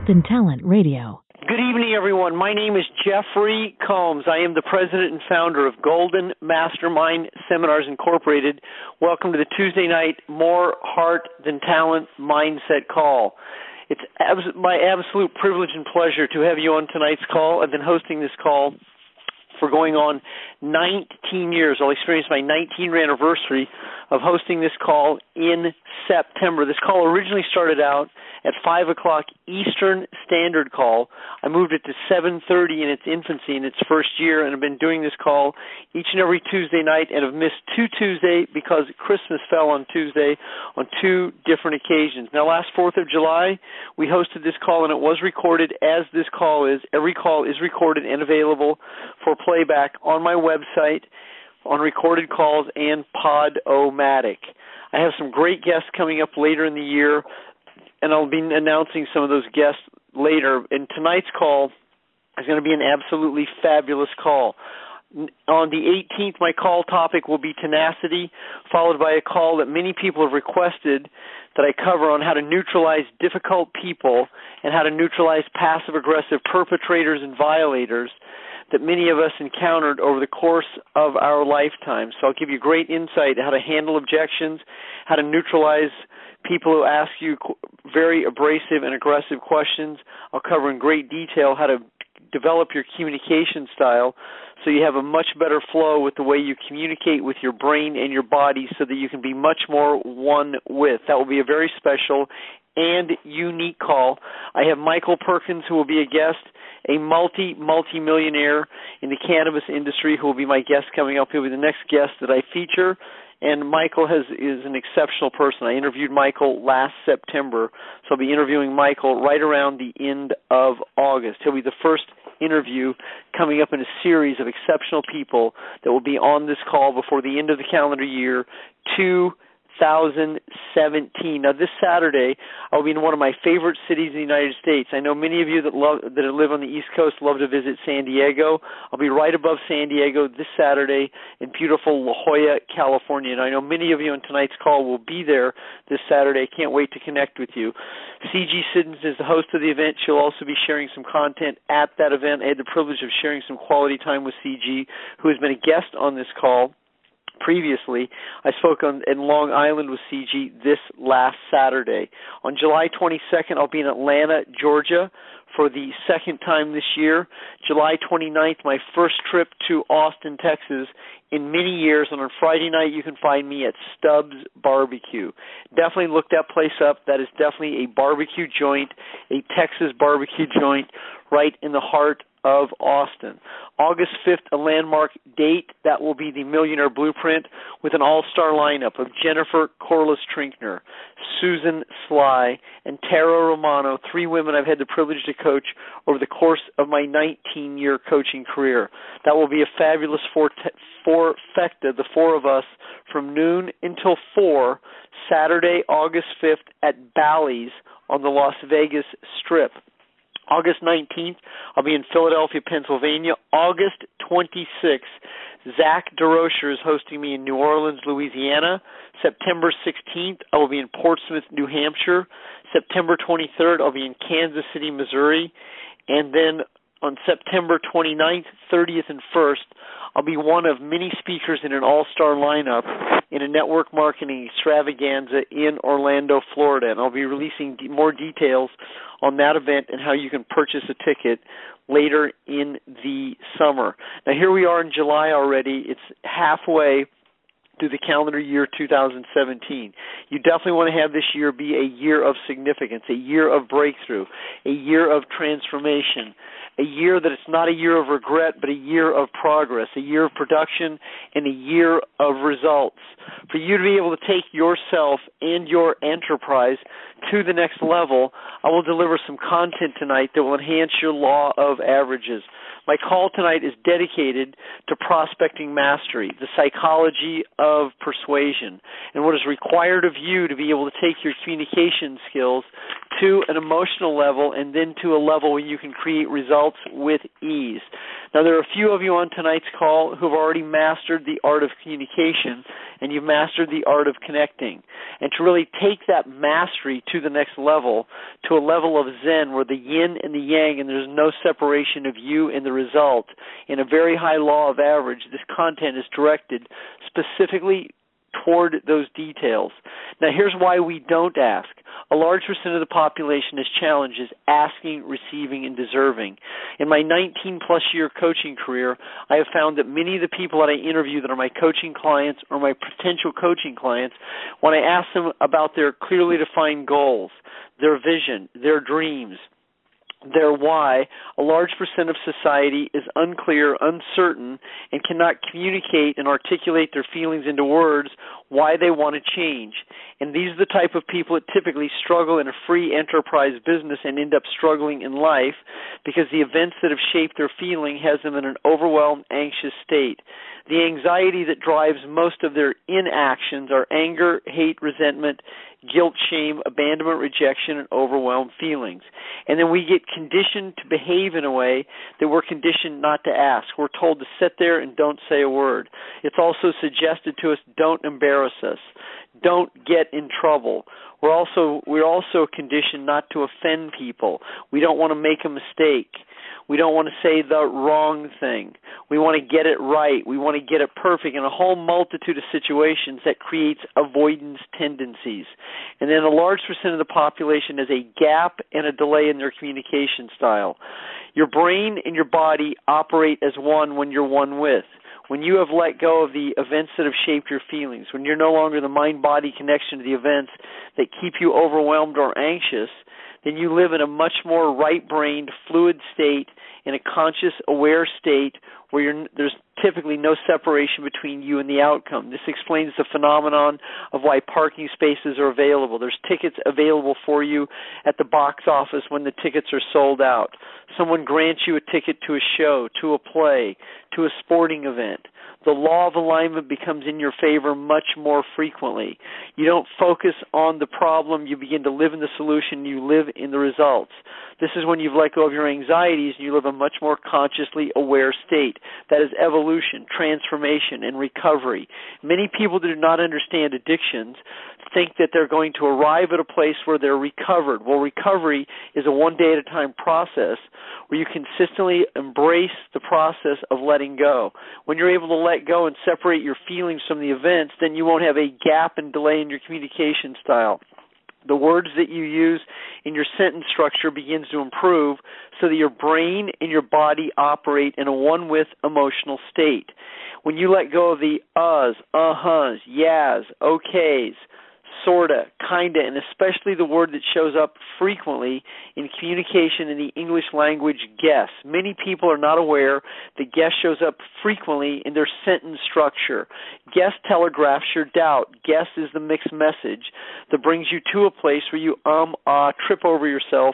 Austin Talent Radio. Good evening, everyone. My name is Jeffrey Combs. I am the president and founder of Golden Mastermind Seminars Incorporated. Welcome to the Tuesday night More Heart Than Talent Mindset Call. It's my absolute privilege and pleasure to have you on tonight's call. I've been hosting this call for going on 19 years. I'll experience my 19th anniversary of hosting this call in September. This call originally started out at 5 o'clock Eastern Standard Call. I moved it to 7:30 in its infancy, in its first year, and I've been doing this call each and every Tuesday night, and have missed two Tuesdays because Christmas fell on Tuesday on two different occasions. Now, last 4th of July, we hosted this call, and it was recorded as this call is. Every call is recorded and available for playback on my website, on recorded calls, and Pod-O-Matic. I have some great guests coming up later in the year, and I'll be announcing some of those guests later. And tonight's call is going to be an absolutely fabulous call. On the 18th, my call topic will be tenacity, followed by a call that many people have requested that I cover on how to neutralize difficult people and how to neutralize passive-aggressive perpetrators and violators that many of us encountered over the course of our lifetime. So I'll give you great insight on how to handle objections, how to neutralize people who ask you very abrasive and aggressive questions. I'll cover in great detail how to develop your communication style so you have a much better flow with the way you communicate with your brain and your body so that you can be much more one with. That will be a very special and unique call. I have Michael Perkins, who will be a guest, a multi-millionaire in the cannabis industry, who will be my guest coming up. He'll be the next guest that I feature. And Michael is an exceptional person. I interviewed Michael last September, so I'll be interviewing Michael right around the end of August. He'll be the first interview coming up in a series of exceptional people that will be on this call before the end of the calendar year 2017. Now, this Saturday, I'll be in one of my favorite cities in the United States. I know many of you that live on the East Coast love to visit San Diego. I'll be right above San Diego this Saturday in beautiful La Jolla, California. And I know many of you on tonight's call will be there this Saturday. I can't wait to connect with you. C.G. Siddons is the host of the event. She'll also be sharing some content at that event. I had the privilege of sharing some quality time with C.G., who has been a guest on this call previously. I spoke in Long Island with CG this last Saturday. On July 22nd, I'll be in Atlanta, Georgia for the second time this year. July 29th, my first trip to Austin, Texas in many years. And on Friday night, you can find me at Stubbs Barbecue. Definitely look that place up. That is definitely a barbecue joint, a Texas barbecue joint right in the heart of Austin. August 5th, a landmark date. That will be the Millionaire Blueprint with an all-star lineup of Jennifer Corliss Trinkner, Susan Sly, and Tara Romano, three women I've had the privilege to coach over the course of my 19-year coaching career. That will be a fabulous four-fecta, the four of us, from noon until 4, Saturday, August 5th at Bally's on the Las Vegas Strip. August 19th, I'll be in Philadelphia, Pennsylvania. August 26th, Zach DeRocher is hosting me in New Orleans, Louisiana. September 16th, I will be in Portsmouth, New Hampshire. September 23rd, I'll be in Kansas City, Missouri. And then on September 29th, 30th, and 1st, I'll be one of many speakers in an all-star lineup in a network marketing extravaganza in Orlando, Florida. And I'll be releasing more details on that event and how you can purchase a ticket later in the summer. Now, here we are in July already. It's halfway through the calendar year 2017. You definitely want to have this year be a year of significance, a year of breakthrough, a year of transformation, a year that it's not a year of regret, but a year of progress, a year of production, and a year of results. For you to be able to take yourself and your enterprise to the next level, I will deliver some content tonight that will enhance your law of averages. My call tonight is dedicated to prospecting mastery, the psychology of persuasion, and what is required of you to be able to take your communication skills to an emotional level, and then to a level where you can create results with ease. Now, there are a few of you on tonight's call who have already mastered the art of communication, and you've mastered the art of connecting. And to really take that mastery to the next level, to a level of Zen where the yin and the yang, and there's no separation of you and the result, in a very high law of average, this content is directed specifically toward those details. Now, here's why we don't ask. A large percent of the population has challenges asking, receiving, and deserving. In my 19-plus year coaching career, I have found that many of the people that I interview that are my coaching clients or my potential coaching clients, when I ask them about their clearly defined goals, their vision, their dreams, their why, a large percent of society is unclear, uncertain, and cannot communicate and articulate their feelings into words why they want to change. And these are the type of people that typically struggle in a free enterprise business and end up struggling in life because the events that have shaped their feeling has them in an overwhelmed, anxious state. The anxiety that drives most of their inactions are anger, hate, resentment, guilt, shame, abandonment, rejection, and overwhelmed feelings. And then we get conditioned to behave in a way that we're conditioned not to ask. We're told to sit there and don't say a word. It's also suggested to us, don't embarrass us. Don't get in trouble. We're also conditioned not to offend people. We don't want to make a mistake. We don't want to say the wrong thing. We want to get it right. We want to get it perfect in a whole multitude of situations that creates avoidance tendencies. And then a large percent of the population has a gap and a delay in their communication style. Your brain and your body operate as one when you're one with. When you have let go of the events that have shaped your feelings, when you're no longer the mind-body connection to the events that keep you overwhelmed or anxious, then you live in a much more right-brained, fluid state, in a conscious, aware state where there's typically no separation between you and the outcome. This explains the phenomenon of why parking spaces are available. There's tickets available for you at the box office when the tickets are sold out. Someone grants you a ticket to a show, to a play, to a sporting event. The law of alignment becomes in your favor much more frequently. You don't focus on the problem. You begin to live in the solution. You live in the results. This is when you've let go of your anxieties and you live a much more consciously aware state. That is evolution, transformation, and recovery. Many people that do not understand addictions think that they're going to arrive at a place where they're recovered. Well, recovery is a one-day-at-a-time process where you consistently embrace the process of letting go. When you're able to let go and separate your feelings from the events, then you won't have a gap and delay in your communication style. The words that you use in your sentence structure begins to improve so that your brain and your body operate in a one-with emotional state. When you let go of the uhs, uh-huhs, yas, okays, sorta, kinda, and especially the word that shows up frequently in communication in the English language, guess. Many people are not aware that guess shows up frequently in their sentence structure. Guess telegraphs your doubt. Guess is the mixed message that brings you to a place where you trip over yourself,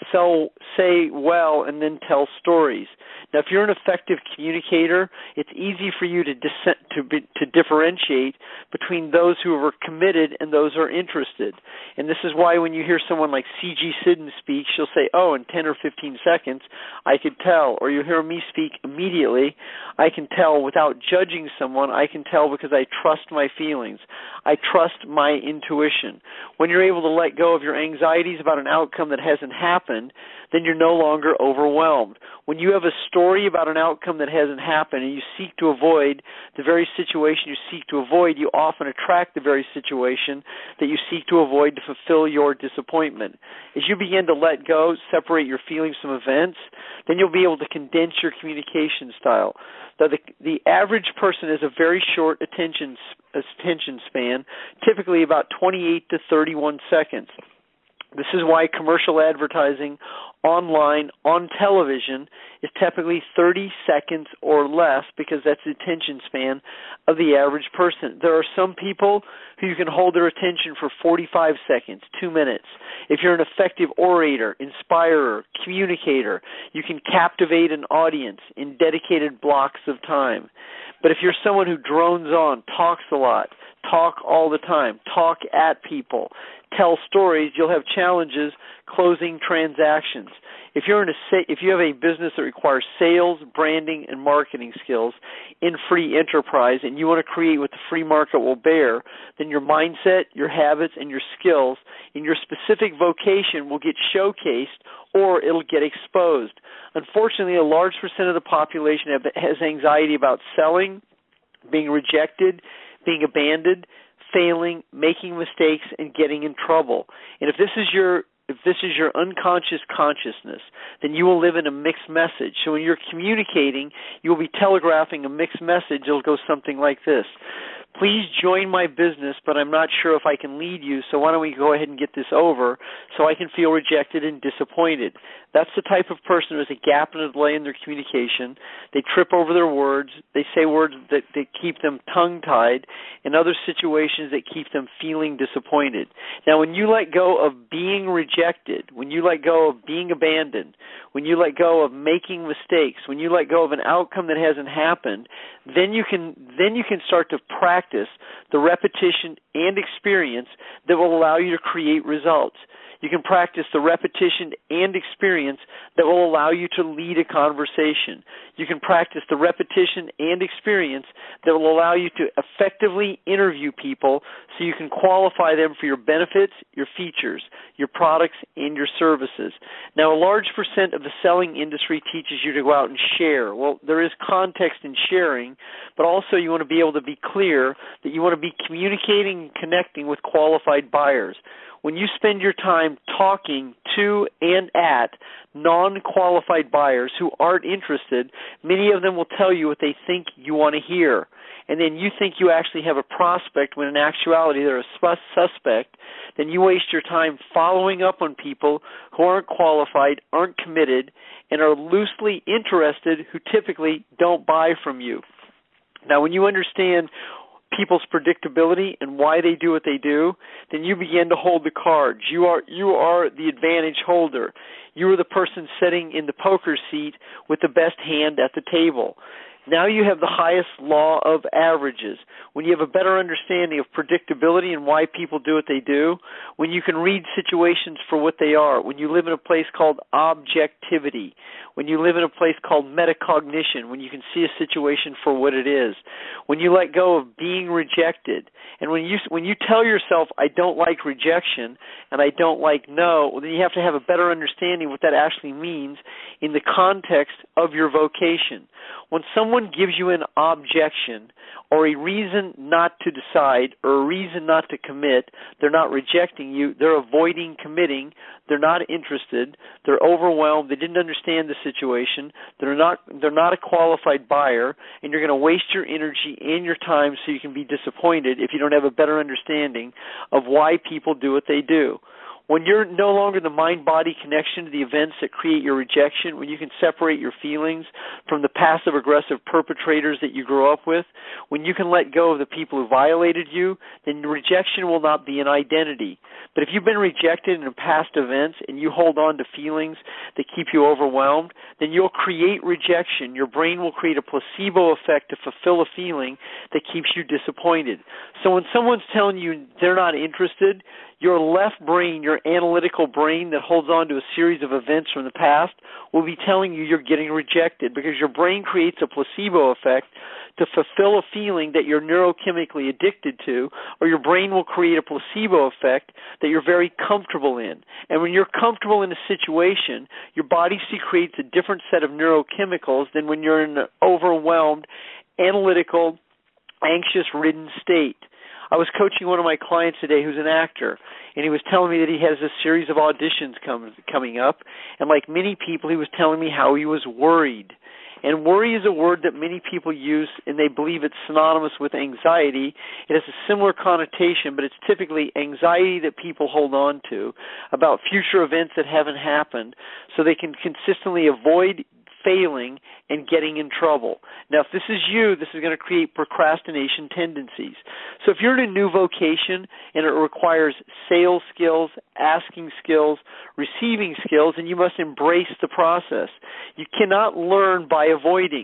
say well, and then tell stories. Now, if you're an effective communicator, it's easy for you to differentiate between those who are committed and those who are interested. And this is why when you hear someone like C.G. Siddon speak, she'll say, oh, in 10 or 15 seconds, I could tell. Or you hear me speak immediately, I can tell without judging someone. I can tell because I trust my feelings. I trust my intuition. When you're able to let go of your anxieties about an outcome that hasn't happened, then you're no longer overwhelmed. When you have a story about an outcome that hasn't happened and you seek to avoid the very situation you seek to avoid, you often attract the very situation that you seek to avoid to fulfill your disappointment. As you begin to let go, separate your feelings from events, then you'll be able to condense your communication style. The average person has a very short attention span, typically about 28 to 31 seconds. This is why commercial advertising online, on television, is typically 30 seconds or less because that's the attention span of the average person. There are some people who you can hold their attention for 45 seconds, 2 minutes. If you're an effective orator, inspirer, communicator, you can captivate an audience in dedicated blocks of time. But if you're someone who drones on, talks a lot, talk all the time, talk at people, tell stories. You'll have challenges closing transactions. If you have a business that requires sales, branding, and marketing skills in free enterprise, and you want to create what the free market will bear, then your mindset, your habits, and your skills in your specific vocation will get showcased or it'll get exposed. Unfortunately, a large percent of the population has anxiety about selling, being rejected, being abandoned, failing, making mistakes, and getting in trouble. And if this is your unconscious consciousness, then you will live in a mixed message. So when you're communicating, you will be telegraphing a mixed message. It'll go something like this. Please join my business, but I'm not sure if I can lead you, so why don't we go ahead and get this over so I can feel rejected and disappointed. That's the type of person who has a gap and a delay in their communication. They trip over their words. They say words that keep them tongue-tied, and other situations that keep them feeling disappointed. Now, when you let go of being rejected, when you let go of being abandoned, when you let go of making mistakes, when you let go of an outcome that hasn't happened, then you can start to practice the repetition and experience that will allow you to create results. You can practice the repetition and experience that will allow you to lead a conversation. You can practice the repetition and experience that will allow you to effectively interview people so you can qualify them for your benefits, your features, your products, and your services. Now, a large percent of the selling industry teaches you to go out and share. Well, there is context in sharing, but also you want to be able to be clear that you want to be communicating and connecting with qualified buyers. When you spend your time talking to and at non-qualified buyers who aren't interested, many of them will tell you what they think you want to hear. And then you think you actually have a prospect when in actuality they're a suspect. Then you waste your time following up on people who aren't qualified, aren't committed, and are loosely interested who typically don't buy from you. Now, when you understand people's predictability and why they do what they do, then you begin to hold the cards. You are the advantage holder. You are the person sitting in the poker seat with the best hand at the table. Now you have the highest law of averages. When you have a better understanding of predictability and why people do what they do, when you can read situations for what they are, when you live in a place called objectivity, when you live in a place called metacognition, when you can see a situation for what it is, when you let go of being rejected, and when you tell yourself, I don't like rejection and I don't like no, well, then you have to have a better understanding what that actually means in the context of your vocation. When someone gives you an objection or a reason not to decide or a reason not to commit, they're not rejecting you, they're avoiding committing, they're not interested, they're overwhelmed, they didn't understand the situation, they're not a qualified buyer, and you're going to waste your energy and your time so you can be disappointed if you don't have a better understanding of why people do what they do. When you're no longer the mind-body connection to the events that create your rejection, when you can separate your feelings from the passive-aggressive perpetrators that you grew up with, when you can let go of the people who violated you, then rejection will not be an identity. But if you've been rejected in past events and you hold on to feelings that keep you overwhelmed, then you'll create rejection. Your brain will create a placebo effect to fulfill a feeling that keeps you disappointed. So when someone's telling you they're not interested, your left brain, your analytical brain that holds on to a series of events from the past, will be telling you you're getting rejected because your brain creates a placebo effect to fulfill a feeling that you're neurochemically addicted to, or your brain will create a placebo effect that you're very comfortable in. And when you're comfortable in a situation, your body creates a different set of neurochemicals than when you're in an overwhelmed, analytical, anxious-ridden state. I was coaching one of my clients today who's an actor, and he was telling me that he has a series of auditions coming up, and like many people, he was telling me how he was worried. And worry is a word that many people use, and they believe it's synonymous with anxiety. It has a similar connotation, but it's typically anxiety that people hold on to about future events that haven't happened so they can consistently avoid failing and getting in trouble. Now, if this is you, this is going to create procrastination tendencies. So if you're in a new vocation and it requires sales skills, asking skills, receiving skills, then you must embrace the process. You cannot learn by avoiding.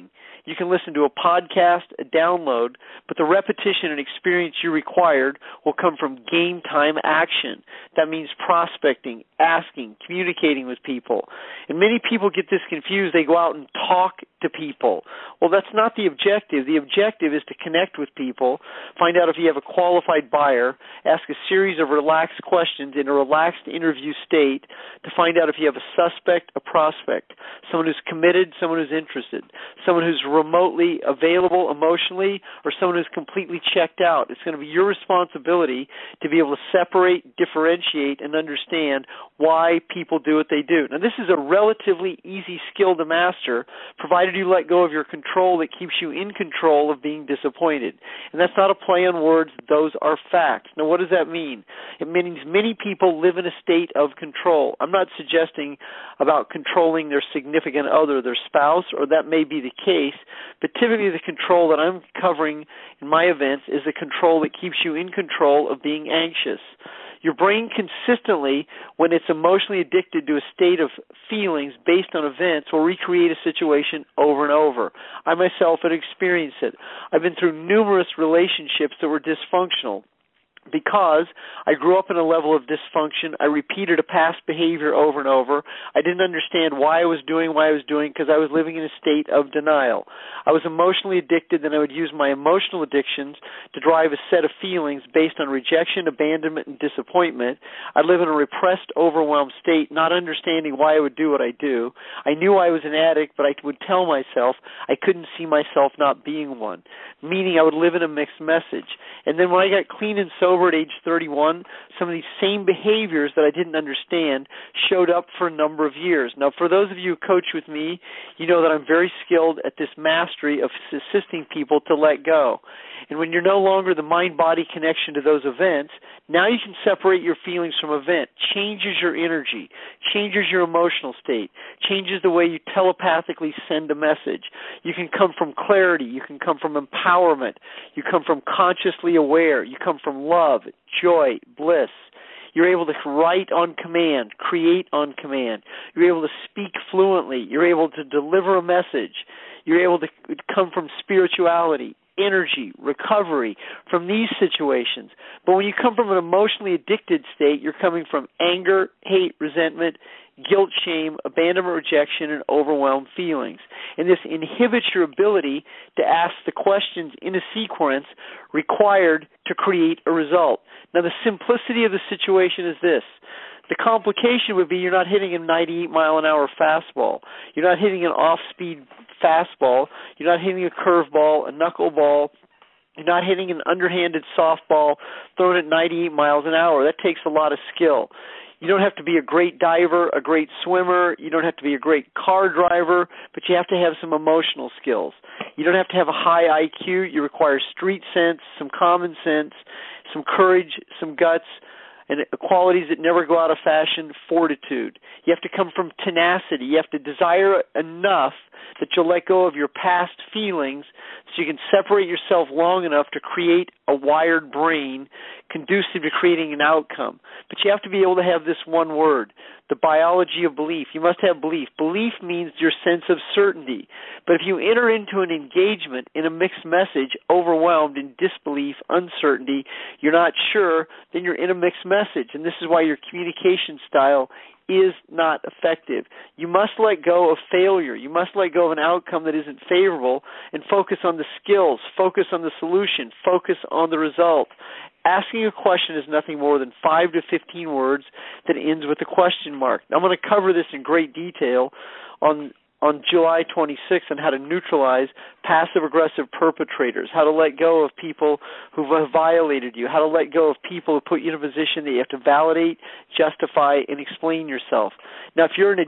You can listen to a podcast, a download, but the repetition and experience you required will come from game time action. That means prospecting, asking, communicating with people. And many people get this confused. They go out and talk to people. Well, that's not the objective. The objective is to connect with people, find out if you have a qualified buyer, ask a series of relaxed questions in a relaxed interview state to find out if you have a suspect, a prospect, someone who's committed, someone who's interested, someone who's remotely available emotionally, or someone who's completely checked out. It's going to be your responsibility to be able to separate, differentiate, and understand why people do what they do. Now, this is a relatively easy skill to master, provided you let go of your control that keeps you in control of being disappointed. And that's not a play on words. Those are facts. Now, what does that mean? It means many people live in a state of control. I'm not suggesting about controlling their significant other, their spouse, or that may be the case, but typically the control that I'm covering in my events is the control that keeps you in control of being anxious. Your brain consistently, when it's emotionally addicted to a state of feelings based on events, will recreate a situation over and over. I myself had experienced it. I've been through numerous relationships that were dysfunctional. Because I grew up in a level of dysfunction, I repeated a past behavior over and over. I didn't understand why I was doing because I was living in a state of denial. I was emotionally addicted, and I would use my emotional addictions to drive a set of feelings based on rejection, abandonment, and disappointment. I'd live in a repressed, overwhelmed state, not understanding why I would do what I do. I knew I was an addict, but I would tell myself I couldn't see myself not being one, meaning I would live in a mixed message. And then when I got clean and sober at age 31, some of these same behaviors that I didn't understand showed up for a number of years. Now, for those of you who coach with me, you know that I'm very skilled at this mastery of assisting people to let go. And when you're no longer the mind-body connection to those events, now you can separate your feelings from event. Changes your energy, changes your emotional state, changes the way you telepathically send a message. You can come from clarity. You can come from empowerment. You come from consciously aware. You come from love, joy, bliss. You're able to write on command, create on command. You're able to speak fluently. You're able to deliver a message. You're able to come from spirituality, energy, recovery from these situations. But when you come from an emotionally addicted state, you're coming from anger, hate, resentment, guilt, shame, abandonment, rejection, and overwhelmed feelings. And this inhibits your ability to ask the questions in a sequence required to create a result. Now, the simplicity of the situation is this. The complication would be you're not hitting a 98-mile-an-hour fastball. You're not hitting an off-speed fastball. You're not hitting a curveball, a knuckleball. You're not hitting an underhanded softball thrown at 98 miles an hour. That takes a lot of skill. You don't have to be a great diver, a great swimmer. You don't have to be a great car driver, but you have to have some emotional skills. You don't have to have a high IQ. You require street sense, some common sense, some courage, some guts, and qualities that never go out of fashion, fortitude. You have to come from tenacity. You have to desire enough that you'll let go of your past feelings so you can separate yourself long enough to create a wired brain conducive to creating an outcome. But you have to be able to have this one word, the biology of belief. You must have belief. Belief means your sense of certainty. But if you enter into an engagement in a mixed message, overwhelmed in disbelief, uncertainty, you're not sure, then you're in a mixed message. And this is why your communication style is not effective. You must let go of failure. You must let go of an outcome that isn't favorable and focus on the skills, focus on the solution, focus on the result. Asking a question is nothing more than 5 to 15 words that ends with a question mark. Now, I'm going to cover this in great detail on July 26th on how to neutralize passive-aggressive perpetrators, how to let go of people who have violated you, how to let go of people who put you in a position that you have to validate, justify, and explain yourself. Now, if you're an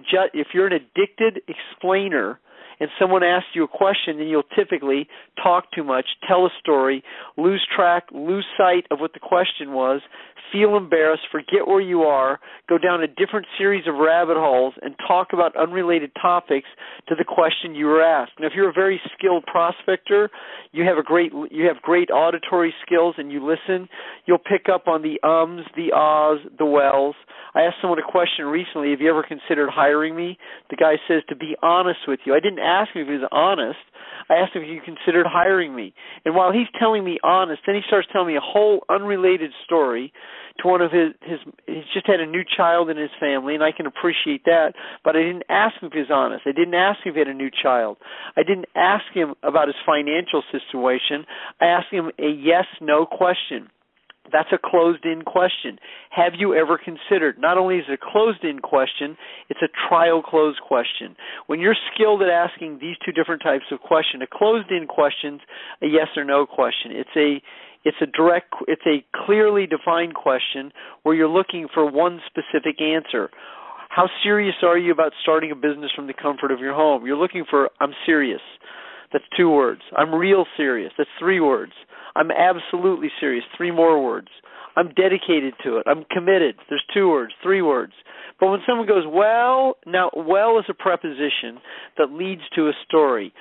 addicted explainer and someone asks you a question, then you'll typically talk too much, tell a story, lose track, lose sight of what the question was, feel embarrassed, forget where you are, go down a different series of rabbit holes, and talk about unrelated topics to the question you were asked. Now, if you're a very skilled prospector, you have great auditory skills, and you listen, you'll pick up on the ums, the ahs, the wells. I asked someone a question recently, have you ever considered hiring me? The guy says, to be honest with you. I didn't ask him if he was honest. I asked him if he considered hiring me. And while he's telling me honest, then he starts telling me a whole unrelated story to one of he's just had a new child in his family, and I can appreciate that, but I didn't ask him if he was honest. I didn't ask him if he had a new child. I didn't ask him about his financial situation. I asked him a yes-no question. That's a closed-in question. Have you ever considered? Not only is it a closed-in question, it's a trial-closed question. When you're skilled at asking these two different types of question, a closed-in question's a yes or no question. It's a clearly defined question where you're looking for one specific answer. How serious are you about starting a business from the comfort of your home? You're looking for, I'm serious. That's 2 words. I'm real serious. That's 3 words. I'm absolutely serious. 3 more words. I'm dedicated to it. I'm committed. There's 2 words, 3 words. But when someone goes, well, now, well is a preposition that leads to a story.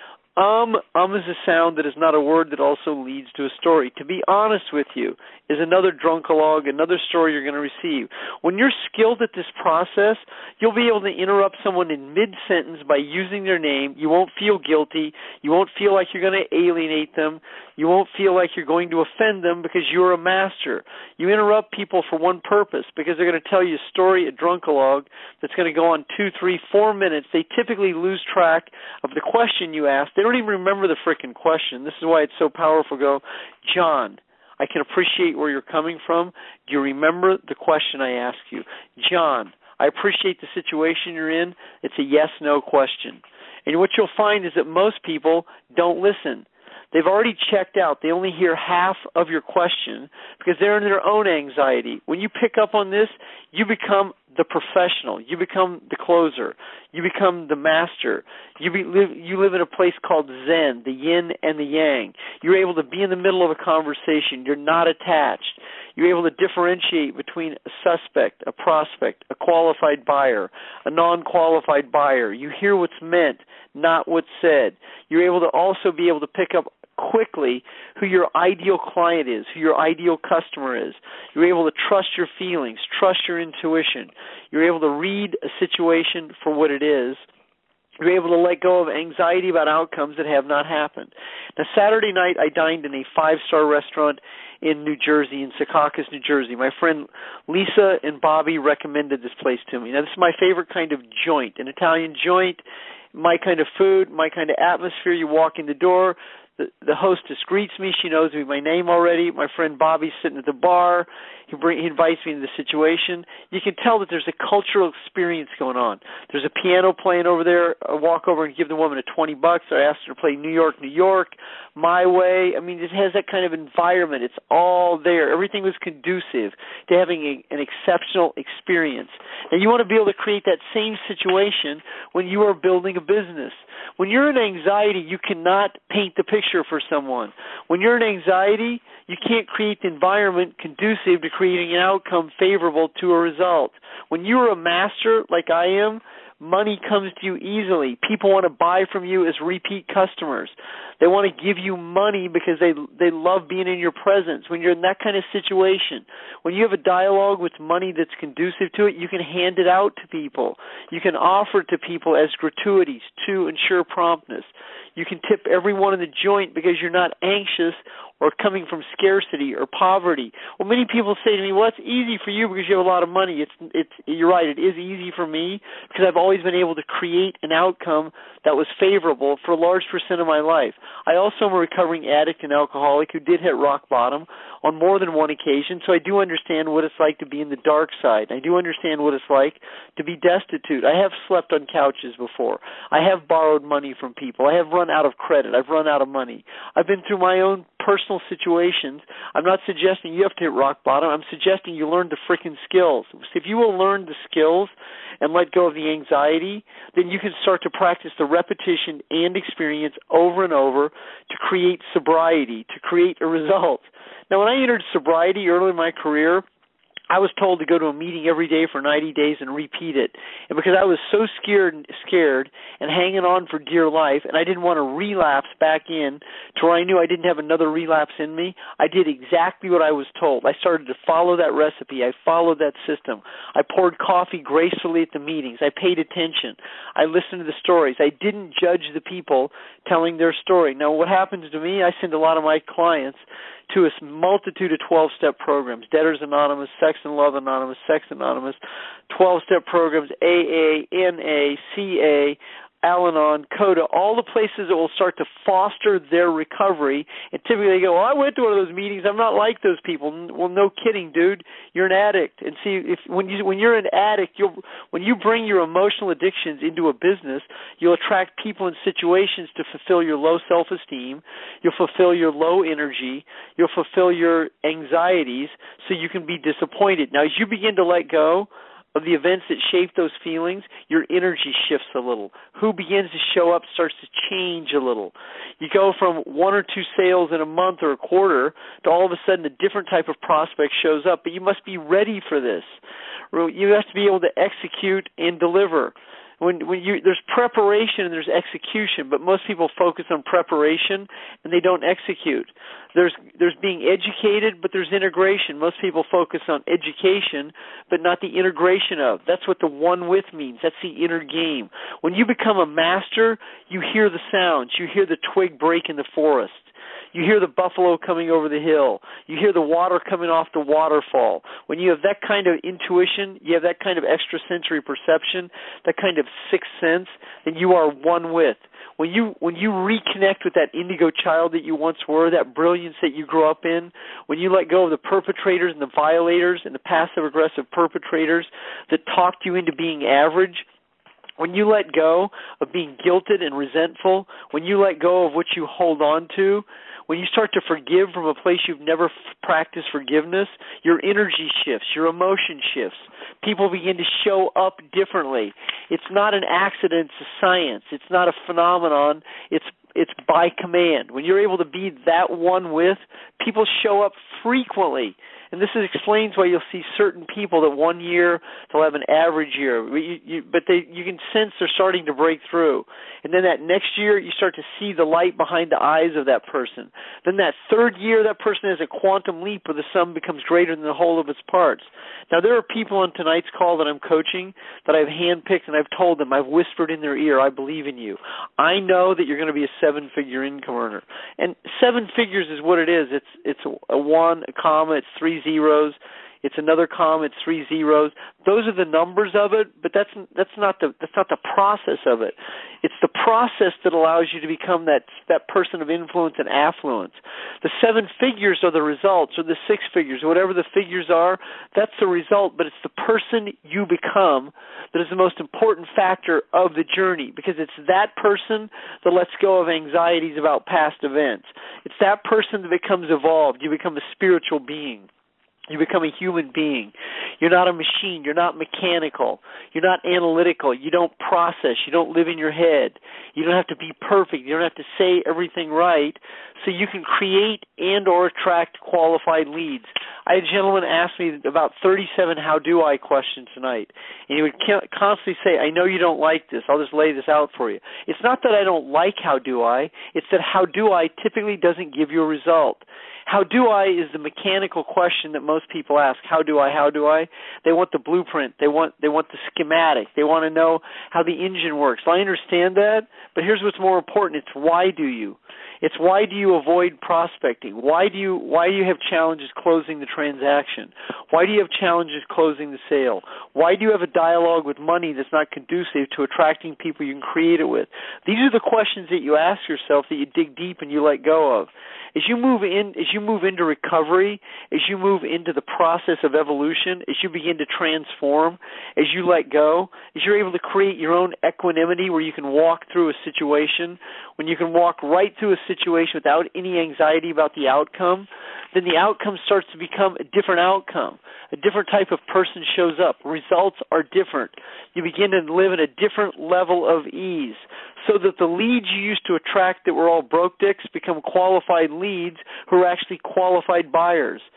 Is a sound that is not a word that also leads to a story. To be honest with you is another drunkalogue, another story you're going to receive. When you're skilled at this process, you'll be able to interrupt someone in mid-sentence by using their name. You won't feel guilty. You won't feel like you're going to alienate them. You won't feel like you're going to offend them because you're a master. You interrupt people for one purpose, because they're going to tell you a story, a drunkalogue, that's going to go on 2, 3, 4 minutes. They typically lose track of the question you asked. They don't even remember the frickin' question. This is why it's so powerful. Go, John, I can appreciate where you're coming from. Do you remember the question I asked you? John, I appreciate the situation you're in. It's a yes-no question. And what you'll find is that most people don't listen. They've already checked out. They only hear half of your question because they're in their own anxiety. When you pick up on this, you become the professional. You become the closer. You become the master. You live in a place called Zen, the yin and the yang. You're able to be in the middle of a conversation. You're not attached. You're able to differentiate between a suspect, a prospect, a qualified buyer, a non-qualified buyer. You hear what's meant, not what's said. You're able to also be able to pick up quickly who your ideal client is, who your ideal customer is. You're able to trust your feelings, trust your intuition. You're able to read a situation for what it is. You're able to let go of anxiety about outcomes that have not happened. Now, Saturday night, I dined in a 5-star restaurant in New Jersey, in Secaucus, New Jersey. My friend Lisa and Bobby recommended this place to me. Now, this is my favorite kind of joint, an Italian joint, my kind of food, my kind of atmosphere. You walk in the door, the hostess greets me. She knows me by name already. My friend Bobby's sitting at the bar. He invites me into the situation. You can tell that there's a cultural experience going on. There's a piano playing over there. I walk over and give the woman $20. I asked her to play New York, New York, My Way. I mean, it has that kind of environment. It's all there. Everything was conducive to having an exceptional experience. And you want to be able to create that same situation when you are building a business. When you're in anxiety, you cannot paint the picture for someone. When you're in anxiety, you can't create the environment conducive to creating an outcome favorable to a result. When you're a master like I am, money comes to you easily. People want to buy from you as repeat customers. They want to give you money because they love being in your presence. When you're in that kind of situation, when you have a dialogue with money that's conducive to it, you can hand it out to people. You can offer it to people as gratuities to ensure promptness. You can tip everyone in the joint because you're not anxious or coming from scarcity or poverty. Well, many people say to me, well, it's easy for you because you have a lot of money. You're right, it is easy for me because I've always been able to create an outcome that was favorable for a large percent of my life. I also am a recovering addict and alcoholic who did hit rock bottom on more than one occasion, so I do understand what it's like to be in the dark side. I do understand what it's like to be destitute. I have slept on couches before. I have borrowed money from people. I have run out of credit. I've run out of money. I've been through my own personal situations. I'm not suggesting you have to hit rock bottom. I'm suggesting you learn the freaking skills. If you will learn the skills and let go of the anxiety, then you can start to practice the repetition and experience over and over to create sobriety, to create a result. Now, when I entered sobriety early in my career, I was told to go to a meeting every day for 90 days and repeat it. And because I was so scared and hanging on for dear life, and I didn't want to relapse back in to where I knew I didn't have another relapse in me, I did exactly what I was told. I started to follow that recipe. I followed that system. I poured coffee gracefully at the meetings. I paid attention. I listened to the stories. I didn't judge the people telling their story. Now, what happens to me, I send a lot of my clients to a multitude of 12-step programs, Debtors Anonymous, Sex and Love Anonymous, Sex Anonymous, 12-step programs, AA, NA, CA, Al-Anon, CODA, all the places that will start to foster their recovery. And typically they go, well, I went to one of those meetings. I'm not like those people. Well, no kidding, dude. You're an addict. And see, when you're an addict, when you bring your emotional addictions into a business, you'll attract people and situations to fulfill your low self-esteem. You'll fulfill your low energy. You'll fulfill your anxieties so you can be disappointed. Now, as you begin to let go of the events that shape those feelings, your energy shifts a little. Who begins to show up starts to change a little. You go from 1 or 2 sales in a month or a quarter to all of a sudden a different type of prospect shows up, but you must be ready for this. You have to be able to execute and deliver. There's preparation and there's execution, but most people focus on preparation and they don't execute. There's being educated, but there's integration. Most people focus on education, but not the integration of. That's what the one with means. That's the inner game. When you become a master, you hear the sounds. You hear the twig break in the forest. You hear the buffalo coming over the hill. You hear the water coming off the waterfall. When you have that kind of intuition, you have that kind of extrasensory perception, that kind of sixth sense, then you are one with. When you reconnect with that indigo child that you once were, that brilliance that you grew up in, when you let go of the perpetrators and the violators and the passive-aggressive perpetrators that talked you into being average, when you let go of being guilted and resentful, when you let go of what you hold on to, when you start to forgive from a place you've never practiced forgiveness, your energy shifts, your emotion shifts. People begin to show up differently. It's not an accident, it's a science. It's not a phenomenon, it's by command. When you're able to be that one with, people show up frequently. And this explains why you'll see certain people that 1 year they'll have an average year, but you can sense they're starting to break through. And then that next year you start to see the light behind the eyes of that person. Then that third year that person has a quantum leap where the sum becomes greater than the whole of its parts. Now there are people on tonight's call that I'm coaching that I've handpicked and I've told them, I've whispered in their ear, I believe in you. I know that you're going to be a 7-figure income earner. And 7 figures is what it is. It's a 1, a comma, it's 3 zeros, it's another comma, it's 3 zeros. Those are the numbers of it, but that's not the process of it. It's the process that allows you to become that person of influence and affluence. The 7 figures are the results, or the 6 figures, whatever the figures are, that's the result, but it's the person you become that is the most important factor of the journey, because it's that person that lets go of anxieties about past events. It's that person that becomes evolved. You become a spiritual being. You become a human being. You're not a machine. You're not mechanical. You're not analytical. You don't process. You don't live in your head. You don't have to be perfect. You don't have to say everything right, so you can create and or attract qualified leads. I had a gentleman ask me about 37 how do I questions tonight, and he would constantly say, I know you don't like this. I'll just lay this out for you. It's not that I don't like how do I. It's that how do I typically doesn't give you a result. How do I is the mechanical question that most people ask. How do I? How do I? They want the blueprint. They want the schematic. They want to know how the engine works. I understand that, but here's what's more important. It's why do you? It's why do you avoid prospecting? Why do you have challenges closing the transaction? Why do you have challenges closing the sale? Why do you have a dialogue with money that's not conducive to attracting people you can create it with? These are the questions that you ask yourself, that you dig deep and you let go of. As you move into recovery, as you move into the process of evolution, as you begin to transform, as you let go, as you're able to create your own equanimity where you can walk through a situation, when you can walk right through a situation without any anxiety about the outcome, then the outcome starts to become a different outcome. A different type of person shows up. Results are different. You begin to live at a different level of ease, so that the leads you used to attract that were all broke dicks become qualified leads who are actually qualified buyers.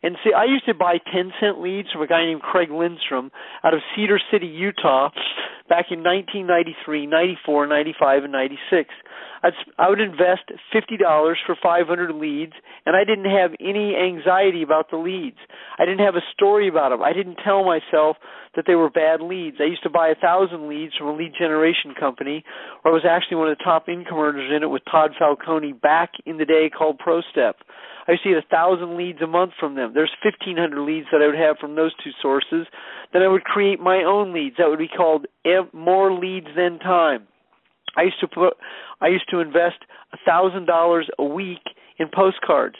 And see, I used to buy 10-cent leads from a guy named Craig Lindstrom out of Cedar City, Utah, back in 1993, 94, 95, and 96. I would invest $50 for 500 leads, and I didn't have any anxiety about the leads. I didn't have a story about them. I didn't tell myself that they were bad leads. I used to buy 1,000 leads from a lead generation company, where I was actually one of the top income earners in it with Todd Falcone back in the day called ProStep. I used to get 1,000 leads a month from them. There's 1,500 leads that I would have from those two sources. Then I would create my own leads. That would be called More Leads Than Time. I used to invest $1,000 a week in postcards,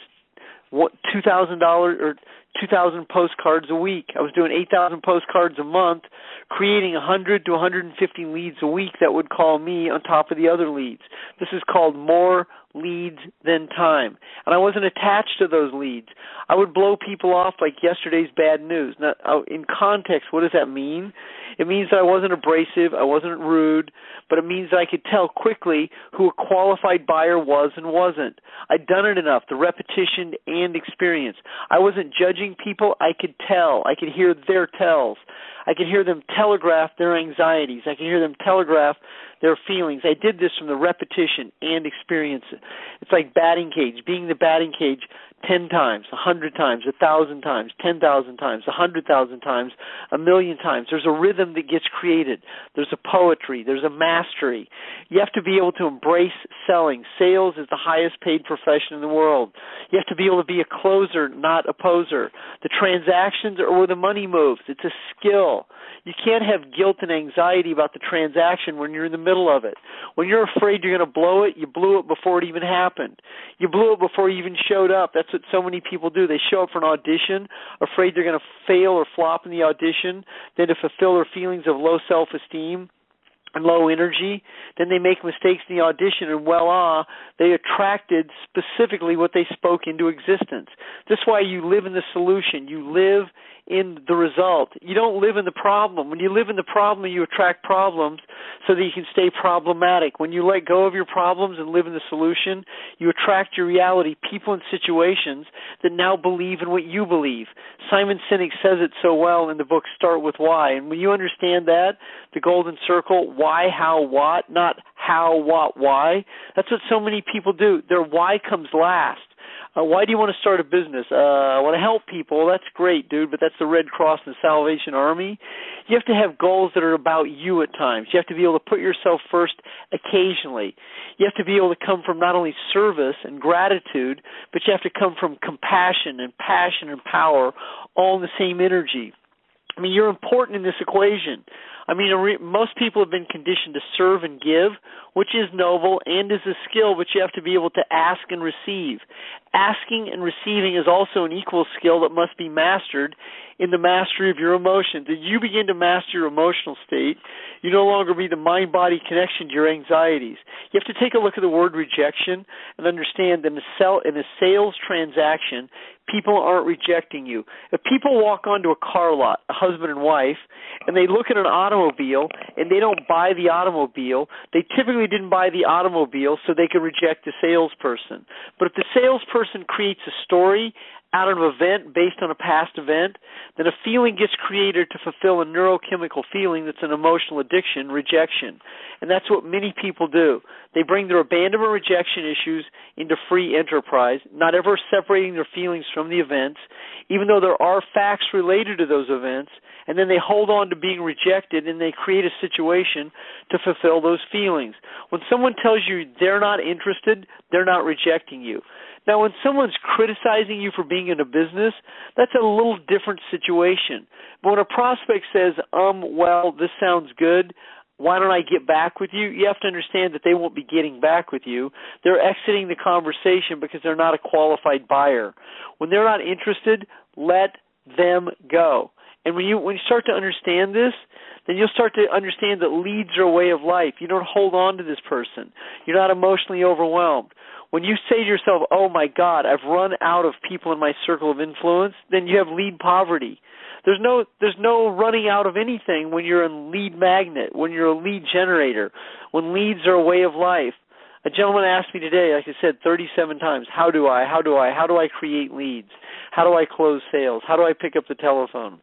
$2,000 or 2,000 postcards a week. I was doing 8,000 postcards a month, creating 100 to 150 leads a week that would call me on top of the other leads. This is called More Leads Than Time. And I wasn't attached to those leads. I would blow people off like yesterday's bad news. Now, in context, what does that mean? It means that I wasn't abrasive, I wasn't rude, but it means that I could tell quickly who a qualified buyer was and wasn't. I'd done it enough, the repetition and experience. I wasn't judging people. I could tell. I could hear their tells. I could hear them telegraph their anxieties. I could hear them telegraph their feelings. I did this from the repetition and experience. It's like batting cage, being the batting cage 10 times, 100 times, 1,000 times, 10,000 times, 100,000 times, 1,000,000 times. There's a rhythm that gets created. There's a poetry. There's a mastery. You have to be able to embrace selling. Sales is the highest paid profession in the world. You have to be able to be a closer, not a poser. The transactions are where the money moves. It's a skill. You can't have guilt and anxiety about the transaction when you're in the middle of it. When you're afraid you're going to blow it, you blew it before it even happened. You blew it before you even showed up. That's what so many people do. They show up for an audition, afraid they're going to fail or flop in the audition, then to fulfill their feelings of low self-esteem and low energy, then they make mistakes in the audition, and voila, they attracted specifically what they spoke into existence. That's why you live in the solution. You live in the result. You don't live in the problem. When you live in the problem, you attract problems so that you can stay problematic. When you let go of your problems and live in the solution, you attract your reality, people and situations that now believe in what you believe. Simon Sinek says it so well in the book Start With Why. And when you understand that, the golden circle, why, how, what, not how, what, why, that's what so many people do. Their why comes last. Why do you want to start a business? I want to help people. Well, that's great, dude, but that's the Red Cross and Salvation Army. You have to have goals that are about you at times. You have to be able to put yourself first occasionally. You have to be able to come from not only service and gratitude, but you have to come from compassion and passion and power, all in the same energy. I mean, you're important in this equation. I mean, most people have been conditioned to serve and give, which is noble and is a skill, but you have to be able to ask and receive. Asking and receiving is also an equal skill that must be mastered in the mastery of your emotions. As you begin to master your emotional state, you no longer be the mind-body connection to your anxieties. You have to take a look at the word rejection and understand that in a sales transaction, people aren't rejecting you. If people walk onto a car lot, a husband and wife, and they look at an automobile and they don't buy the automobile, they typically didn't buy the automobile so they could reject the salesperson. But if the salesperson creates a story out of an event based on a past event, then a feeling gets created to fulfill a neurochemical feeling that's an emotional addiction, rejection. And that's what many people do. They bring their abandonment rejection issues into free enterprise, not ever separating their feelings from the events, even though there are facts related to those events, and then they hold on to being rejected and they create a situation to fulfill those feelings. When someone tells you they're not interested, they're not rejecting you. Now, when someone's criticizing you for being in a business, that's a little different situation. But when a prospect says, well, this sounds good, why don't I get back with you? You have to understand that they won't be getting back with you. They're exiting the conversation because they're not a qualified buyer. When they're not interested, let them go. And when you start to understand this, then you'll start to understand that leads are a way of life. You don't hold on to this person. You're not emotionally overwhelmed. When you say to yourself, oh, my God, I've run out of people in my circle of influence, then you have lead poverty. There's no running out of anything when you're a lead magnet, when you're a lead generator, when leads are a way of life. A gentleman asked me today, like I said, 37 times, how do I create leads? How do I close sales? How do I pick up the telephone?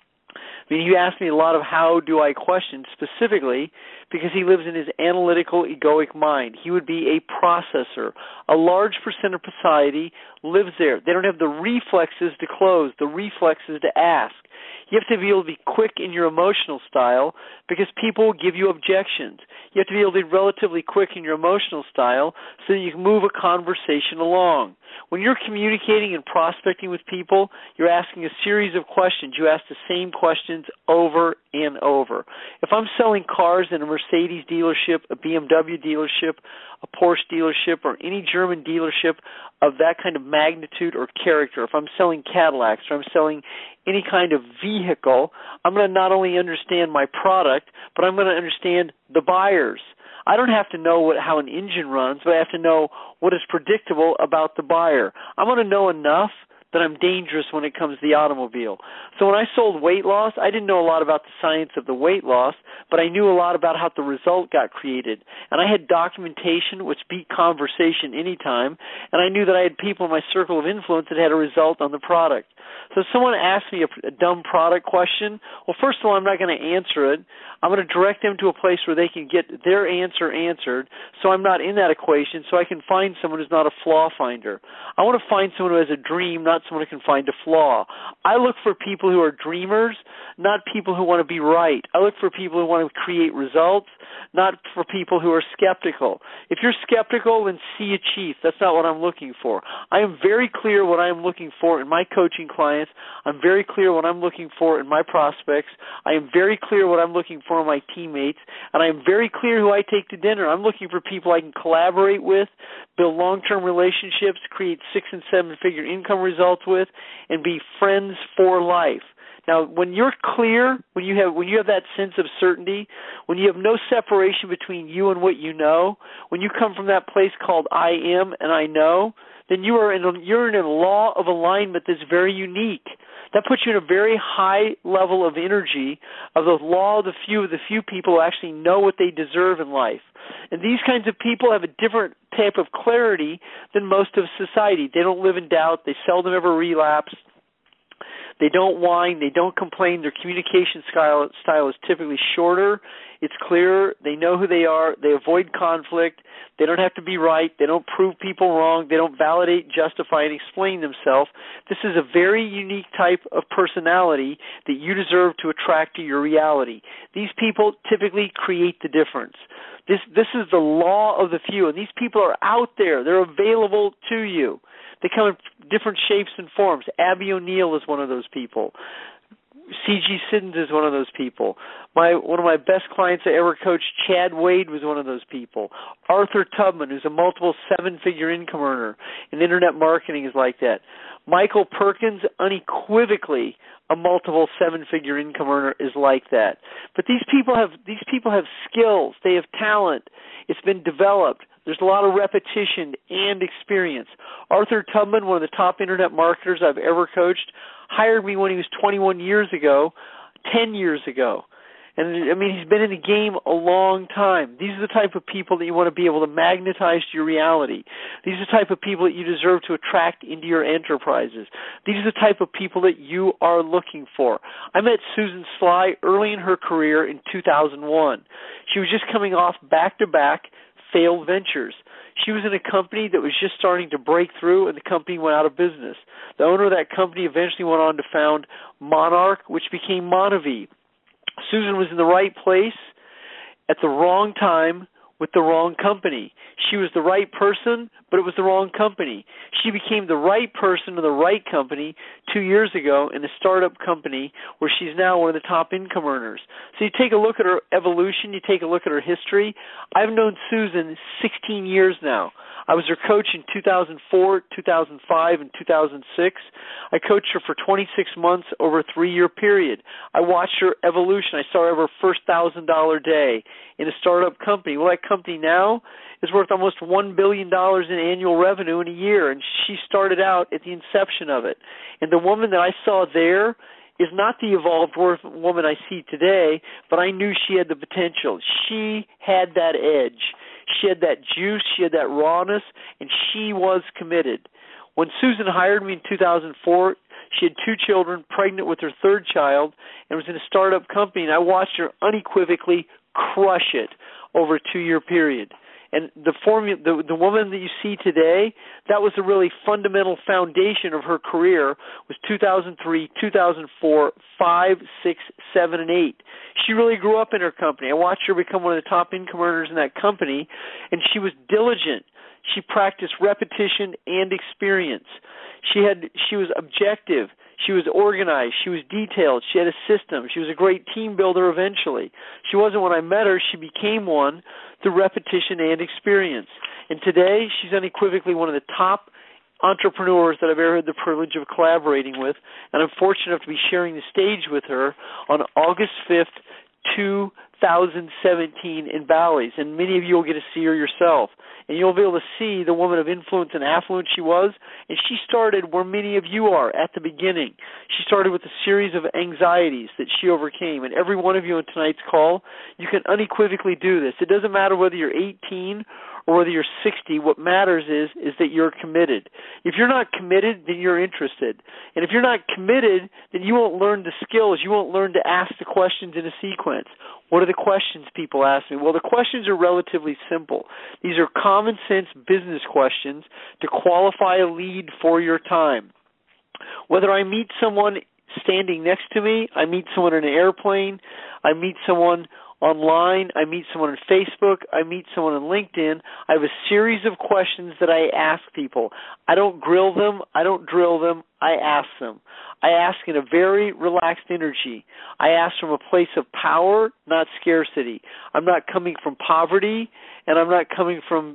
I mean, he asked me a lot of how do I questions specifically because he lives in his analytical, egoic mind. He would be a processor. A large percent of society lives there. They don't have the reflexes to close, the reflexes to ask. You have to be able to be quick in your emotional style because people will give you objections. You have to be able to be relatively quick in your emotional style so that you can move a conversation along. When you're communicating and prospecting with people, you're asking a series of questions. You ask the same questions over and over. If I'm selling cars in a Mercedes dealership, a BMW dealership, a Porsche dealership, or any German dealership of that kind of magnitude or character, if I'm selling Cadillacs or I'm selling any kind of vehicle, I'm going to not only understand my product, but I'm going to understand the buyers. I don't have to know how an engine runs, but I have to know what is predictable about the buyer. I'm going to know enough that I'm dangerous when it comes to the automobile. So when I sold weight loss, I didn't know a lot about the science of the weight loss, but I knew a lot about how the result got created. And I had documentation which beat conversation anytime, and I knew that I had people in my circle of influence that had a result on the product. So if someone asks me a dumb product question, well, first of all, I'm not going to answer it. I'm going to direct them to a place where they can get their answer answered so I'm not in that equation, so I can find someone who's not a flaw finder. I want to find someone who has a dream, not someone who can find a flaw. I look for people who are dreamers, not people who want to be right. I look for people who want to create results, not for people who are skeptical. If you're skeptical, then see a chief. That's not what I'm looking for. I am very clear what I am looking for in my coaching clients. I'm very clear what I'm looking for in my prospects. I am very clear what I'm looking for in my teammates, and I am very clear who I take to dinner. I'm looking for people I can collaborate with, build long-term relationships, create 6- and 7-figure income results with, and be friends for life. Now, when you're clear, when you have that sense of certainty, when you have no separation between you and what you know, when you come from that place called I am and I know, then you're in a law of alignment that's very unique. That puts you in a very high level of energy of the law of the few people who actually know what they deserve in life. And these kinds of people have a different type of clarity than most of society. They don't live in doubt. They seldom ever relapse. They don't whine. They don't complain. Their communication style is typically shorter. It's clearer. They know who they are. They avoid conflict. They don't have to be right. They don't prove people wrong. They don't validate, justify, and explain themselves. This is a very unique type of personality that you deserve to attract to your reality. These people typically create the difference. This is the law of the few, and these people are out there. They're available to you. They come in different shapes and forms. Abby O'Neill is one of those people. C.G. Siddons is one of those people. One of my best clients I ever coached, Chad Wade, was one of those people. Arthur Tubman, who's a multiple 7-figure income earner in internet marketing, is like that. Michael Perkins, unequivocally a multiple 7-figure income earner, is like that. But these people have skills. They have talent. It's been developed. There's a lot of repetition and experience. Arthur Tubman, one of the top internet marketers I've ever coached, hired me when he was 21 years ago, 10 years ago. And, I mean, he's been in the game a long time. These are the type of people that you want to be able to magnetize to your reality. These are the type of people that you deserve to attract into your enterprises. These are the type of people that you are looking for. I met Susan Sly early in her career in 2001. She was just coming off back-to-back failed ventures. She was in a company that was just starting to break through, and the company went out of business. The owner of that company eventually went on to found Monarch, which became Monavie. Susan was in the right place at the wrong time with the wrong company. She was the right person, but it was the wrong company. She became the right person in the right company 2 years ago in a startup company where she's now one of the top income earners. So you take a look at her evolution, you take a look at her history. I've known Susan 16 years now. I was her coach in 2004, 2005, and 2006. I coached her for 26 months over a 3-year period. I watched her evolution. I saw her have her first $1,000 day in a startup company. Well, that company now is worth almost $1 billion in annual revenue in a year, and she started out at the inception of it. And the woman that I saw there is not the evolved woman I see today, but I knew she had the potential. She had that edge. She had that juice, she had that rawness, and she was committed. When Susan hired me in 2004, she had 2 children, pregnant with her 3rd child, and was in a startup company, and I watched her unequivocally crush it over a 2-year period. And the woman that you see today, that was the really fundamental foundation of her career, was 2003, 2004, 5, 6, 7, and 8. She really grew up in her company. I watched her become one of the top income earners in that company, and she was diligent. She practiced repetition and experience. She was objective. She was organized. She was detailed. She had a system. She was a great team builder eventually. She wasn't when I met her. She became one through repetition and experience. And today, she's unequivocally one of the top entrepreneurs that I've ever had the privilege of collaborating with. And I'm fortunate enough to be sharing the stage with her on August 5th, 2017 in Bally's. And many of you will get to see her yourself. And you'll be able to see the woman of influence and affluence she was. And she started where many of you are at the beginning. She started with a series of anxieties that she overcame. And every one of you on tonight's call, you can unequivocally do this. It doesn't matter whether you're 18 or whether you're 60. What matters is that you're committed. If you're not committed, then you're interested. And if you're not committed, then you won't learn the skills. You won't learn to ask the questions in a sequence. What are the questions people ask me? Well, the questions are relatively simple. These are common sense business questions to qualify a lead for your time. Whether I meet someone standing next to me, I meet someone in an airplane, I meet someone online, I meet someone on Facebook, I meet someone on LinkedIn, I have a series of questions that I ask people. I don't grill them, I don't drill them, I ask them. I ask in a very relaxed energy. I ask from a place of power, not scarcity. I'm not coming from poverty, and I'm not coming from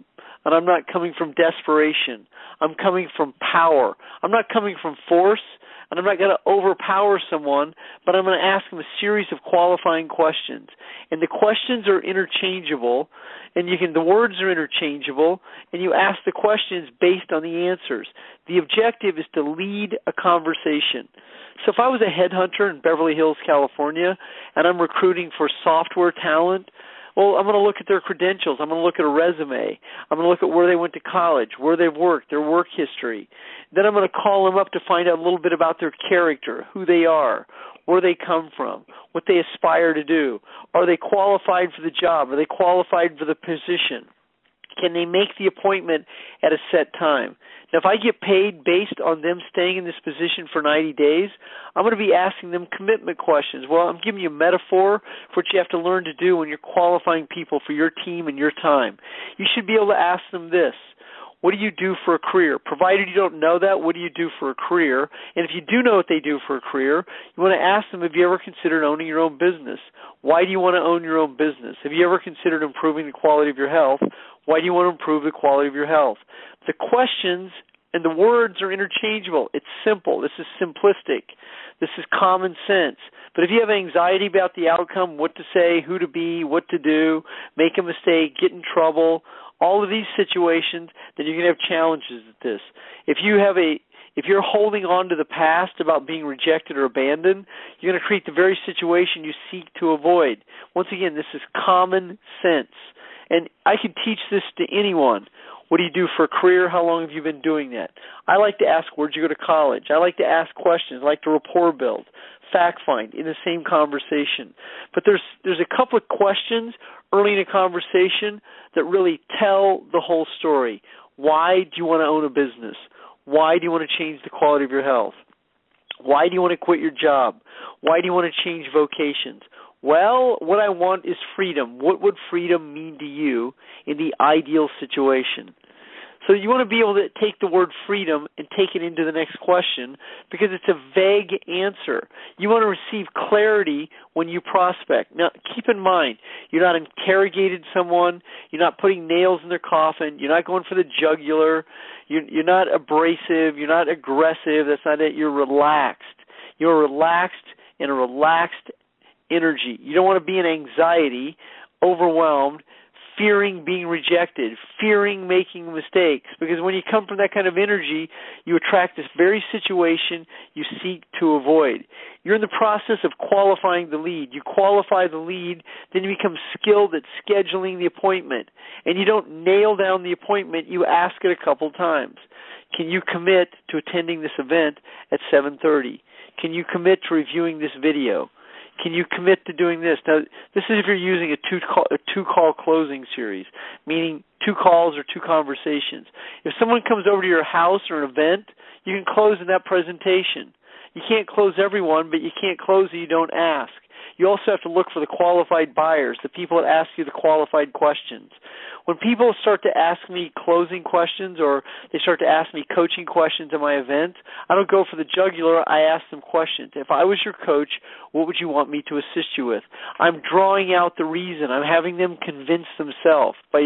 desperation. I'm coming from power. I'm not coming from force, and I'm not going to overpower someone, but I'm going to ask them a series of qualifying questions. And the questions are interchangeable, and the words are interchangeable, and you ask the questions based on the answers. The objective is to lead a conversation. So if I was a headhunter in Beverly Hills, California, and I'm recruiting for software talent, well, I'm going to look at their credentials. I'm going to look at a resume. I'm going to look at where they went to college, where they've worked, their work history. Then I'm going to call them up to find out a little bit about their character, who they are, where they come from, what they aspire to do. Are they qualified for the job? Are they qualified for the position? Can they make the appointment at a set time? Now, if I get paid based on them staying in this position for 90 days, I'm going to be asking them commitment questions. Well, I'm giving you a metaphor for what you have to learn to do when you're qualifying people for your team and your time. You should be able to ask them this. What do you do for a career? Provided you don't know that, what do you do for a career? And if you do know what they do for a career, you want to ask them, have you ever considered owning your own business? Why do you want to own your own business? Have you ever considered improving the quality of your health? Why do you want to improve the quality of your health? The questions and the words are interchangeable. It's simple. This is simplistic. This is common sense. But if you have anxiety about the outcome, what to say, who to be, what to do, make a mistake, get in trouble, all of these situations, then you're going to have challenges with this. If you're holding on to the past about being rejected or abandoned, you're going to create the very situation you seek to avoid. Once again, this is common sense. And I can teach this to anyone. What do you do for a career? How long have you been doing that? I like to ask, where'd you go to college? I like to ask questions. I like to rapport build, fact find in the same conversation. But there's a couple of questions early in a conversation that really tell the whole story. Why do you want to own a business? Why do you want to change the quality of your health? Why do you want to quit your job? Why do you want to change vocations? Well, what I want is freedom. What would freedom mean to you in the ideal situation? So you want to be able to take the word freedom and take it into the next question because it's a vague answer. You want to receive clarity when you prospect. Now, keep in mind, you're not interrogating someone. You're not putting nails in their coffin. You're not going for the jugular. You're not abrasive. You're not aggressive. That's not it. You're relaxed. You're relaxed in a relaxed energy. You don't want to be in anxiety, overwhelmed, fearing being rejected, fearing making mistakes. Because when you come from that kind of energy, you attract this very situation you seek to avoid. You're in the process of qualifying the lead. You qualify the lead, then you become skilled at scheduling the appointment. And you don't nail down the appointment, you ask it a couple times. Can you commit to attending this event at 7:30? Can you commit to reviewing this video? Can you commit to doing this? Now, this is if you're using a two-call closing series, meaning 2 calls or 2 conversations. If someone comes over to your house or an event, you can close in that presentation. You can't close everyone, but you can't close if you don't ask. You also have to look for the qualified buyers, the people that ask you the qualified questions. When people start to ask me closing questions or they start to ask me coaching questions at my event, I don't go for the jugular, I ask them questions. If I was your coach, what would you want me to assist you with? I'm drawing out the reason. I'm having them convince themselves by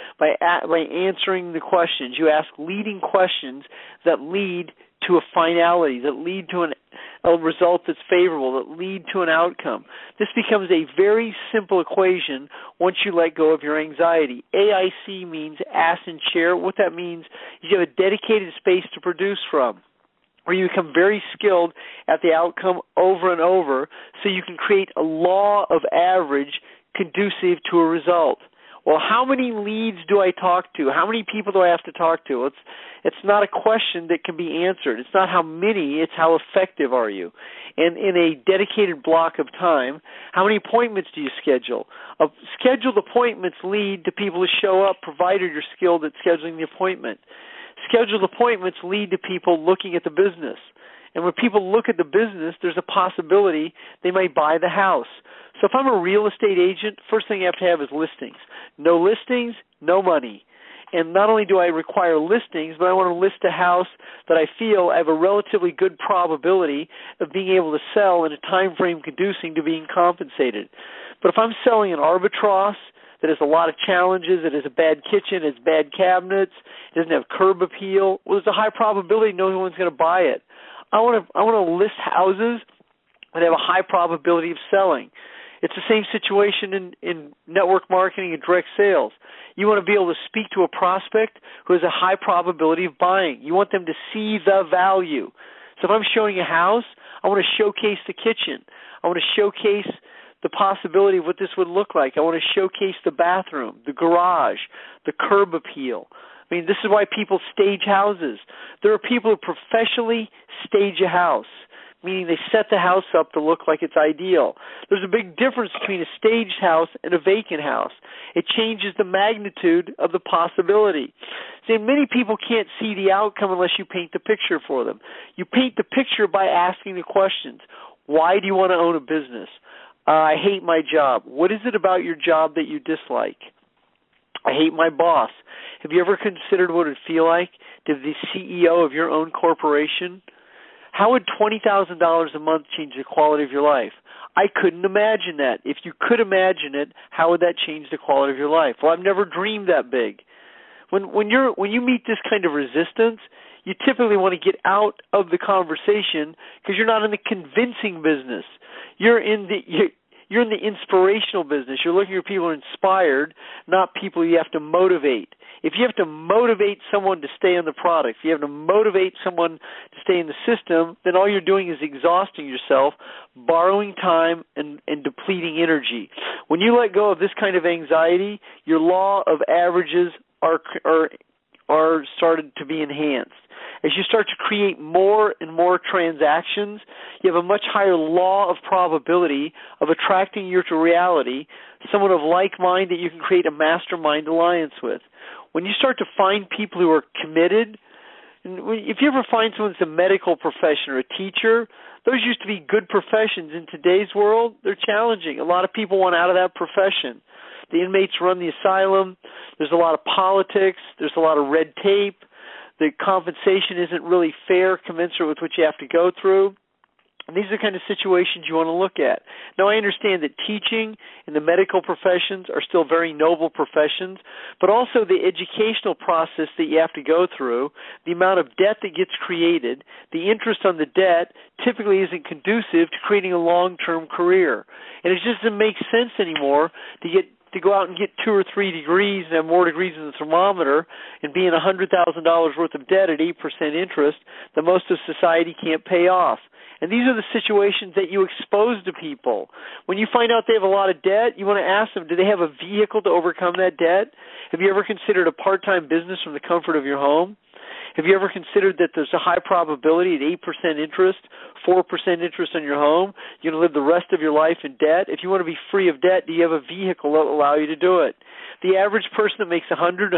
answering the questions. You ask leading questions that lead to a finality, that lead to a result that's favorable, that lead to an outcome. This becomes a very simple equation once you let go of your anxiety. AIC means ask and share. What that means is you have a dedicated space to produce from, where you become very skilled at the outcome over and over, so you can create a law of average conducive to a result. Well, how many leads do I talk to? How many people do I have to talk to? It's not a question that can be answered. It's not how many, it's how effective are you. And in a dedicated block of time, how many appointments do you schedule? Scheduled appointments lead to people who show up, provided you're skilled at scheduling the appointment. Scheduled appointments lead to people looking at the business. And when people look at the business, there's a possibility they might buy the house. So if I'm a real estate agent, first thing you have to have is listings. No listings, no money. And not only do I require listings, but I want to list a house that I feel I have a relatively good probability of being able to sell in a time frame conducing to being compensated. But if I'm selling an Albatross that has a lot of challenges, it has a bad kitchen, it has bad cabinets, it doesn't have curb appeal, well, there's a high probability no one's going to buy it. I want to list houses that have a high probability of selling. It's the same situation in network marketing and direct sales. You want to be able to speak to a prospect who has a high probability of buying. You want them to see the value. So if I'm showing a house, I want to showcase the kitchen. I want to showcase the possibility of what this would look like. I want to showcase the bathroom, the garage, the curb appeal. I mean, this is why people stage houses. There are people who professionally stage a house, meaning they set the house up to look like it's ideal. There's a big difference between a staged house and a vacant house. It changes the magnitude of the possibility. See, many people can't see the outcome unless you paint the picture for them. You paint the picture by asking the questions. Why do you want to own a business? I hate my job. What is it about your job that you dislike? I hate my boss. Have you ever considered what it would feel like to be the CEO of your own corporation? How would $20,000 a month change the quality of your life? I couldn't imagine that. If you could imagine it, how would that change the quality of your life? Well, I've never dreamed that big. When you meet this kind of resistance, you typically want to get out of the conversation because you're not in the convincing business. You're in the inspirational business. You're looking for people who are inspired, not people you have to motivate. If you have to motivate someone to stay in the product, if you have to motivate someone to stay in the system, then all you're doing is exhausting yourself, borrowing time, and depleting energy. When you let go of this kind of anxiety, your law of averages are started to be enhanced. As you start to create more and more transactions, you have a much higher law of probability of attracting you to reality, someone of like mind that you can create a mastermind alliance with. When you start to find people who are committed, and if you ever find someone that's a medical profession or a teacher, those used to be good professions. In today's world, they're challenging. A lot of people want out of that profession. The inmates run the asylum. There's a lot of politics. There's a lot of red tape. The compensation isn't really fair, commensurate with what you have to go through. And these are the kind of situations you want to look at. Now, I understand that teaching and the medical professions are still very noble professions, but also the educational process that you have to go through, the amount of debt that gets created, the interest on the debt typically isn't conducive to creating a long-term career. And it just doesn't make sense anymore to get to go out and get 2 or 3 degrees and have more degrees than the thermometer and be in $100,000 worth of debt at 8% interest that most of society can't pay off. And these are the situations that you expose to people. When you find out they have a lot of debt, you want to ask them, do they have a vehicle to overcome that debt? Have you ever considered a part-time business from the comfort of your home? Have you ever considered that there's a high probability at 8% interest, 4% interest on your home, you're going to live the rest of your life in debt? If you want to be free of debt, do you have a vehicle that will allow you to do it? The average person that makes $100,000 to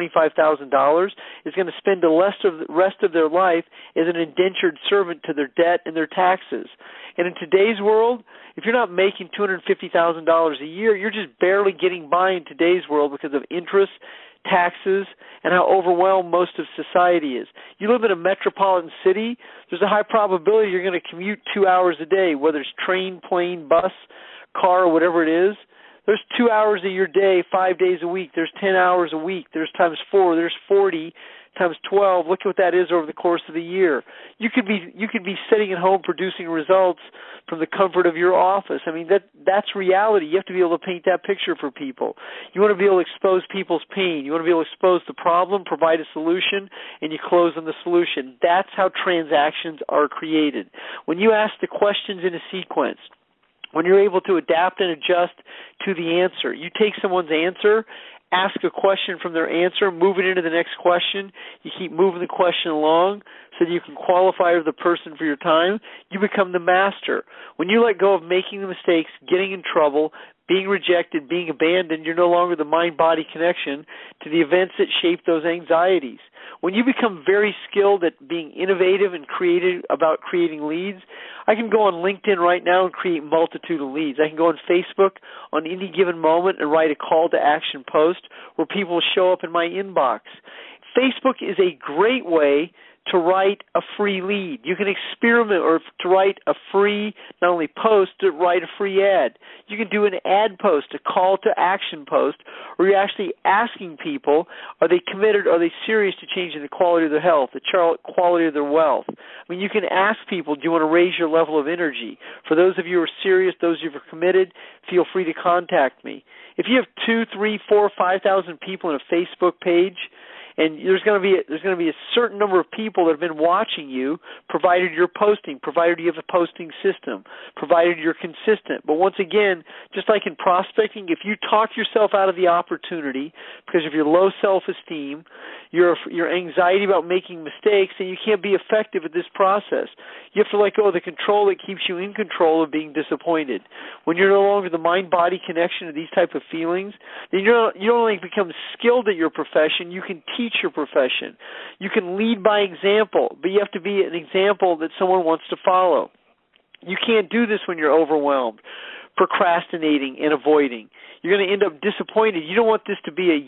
$125,000 is going to spend the rest of their life as an indentured servant to their debt and their taxes. And in today's world, if you're not making $250,000 a year, you're just barely getting by in today's world because of interest, taxes, and how overwhelmed most of society is. You live in a metropolitan city, there's a high probability you're going to commute 2 hours a day, whether it's train, plane, bus, car, or whatever it is. There's 2 hours of your day, 5 days a week. There's 10 hours a week. There's times 4. There's 40 times 12. Look at what that is over the course of the year. You could be sitting at home producing results from the comfort of your office. I mean, that's reality. You have to be able to paint that picture for people. You want to be able to expose people's pain. You want to be able to expose the problem, provide a solution, and you close on the solution. That's how transactions are created. When you ask the questions in a sequence, when you're able to adapt and adjust to the answer, you take someone's answer, ask a question from their answer, move it into the next question. You keep moving the question along so that you can qualify the person for your time. You become the master. When you let go of making the mistakes, getting in trouble, being rejected, being abandoned, you're no longer the mind-body connection to the events that shape those anxieties. When you become very skilled at being innovative and creative about creating leads, I can go on LinkedIn right now and create multitude of leads. I can go on Facebook on any given moment and write a call to action post where people will show up in my inbox. Facebook is a great way to write a free lead. You can experiment, or to write a free, not only post, to write a free ad. You can do an ad post, a call to action post, where you're actually asking people, are they committed, are they serious to changing the quality of their health, the quality of their wealth? I mean, you can ask people, do you want to raise your level of energy? For those of you who are serious, those of you who are committed, feel free to contact me. If you have 2, 3, 4, 5,000 people in a Facebook page, and there's going to be a certain number of people that have been watching you, provided you're posting, provided you have a posting system, provided you're consistent. But once again, just like in prospecting, if you talk yourself out of the opportunity because of your low self-esteem, your anxiety about making mistakes, then you can't be effective at this process. You have to let go of the control that keeps you in control of being disappointed. When you're no longer the mind-body connection to these type of feelings, then you don't only become skilled at your profession, you can teach your profession. You can lead by example, but you have to be an example that someone wants to follow. You can't do this when you're overwhelmed, procrastinating, and avoiding. You're going to end up disappointed. You don't want this to be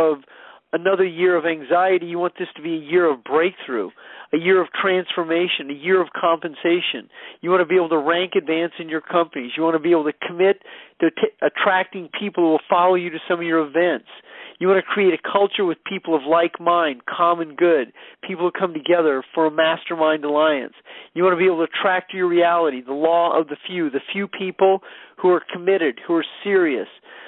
another year of anxiety. You want this to be a year of breakthrough, a year of transformation, a year of compensation. You want to be able to rank advance in your companies. You want to be able to commit to attracting people who will follow you to some of your events. You want to create a culture with people of like mind, common good, people who come together for a mastermind alliance. You want to be able to attract to your reality the law of the few people who are committed, who are serious,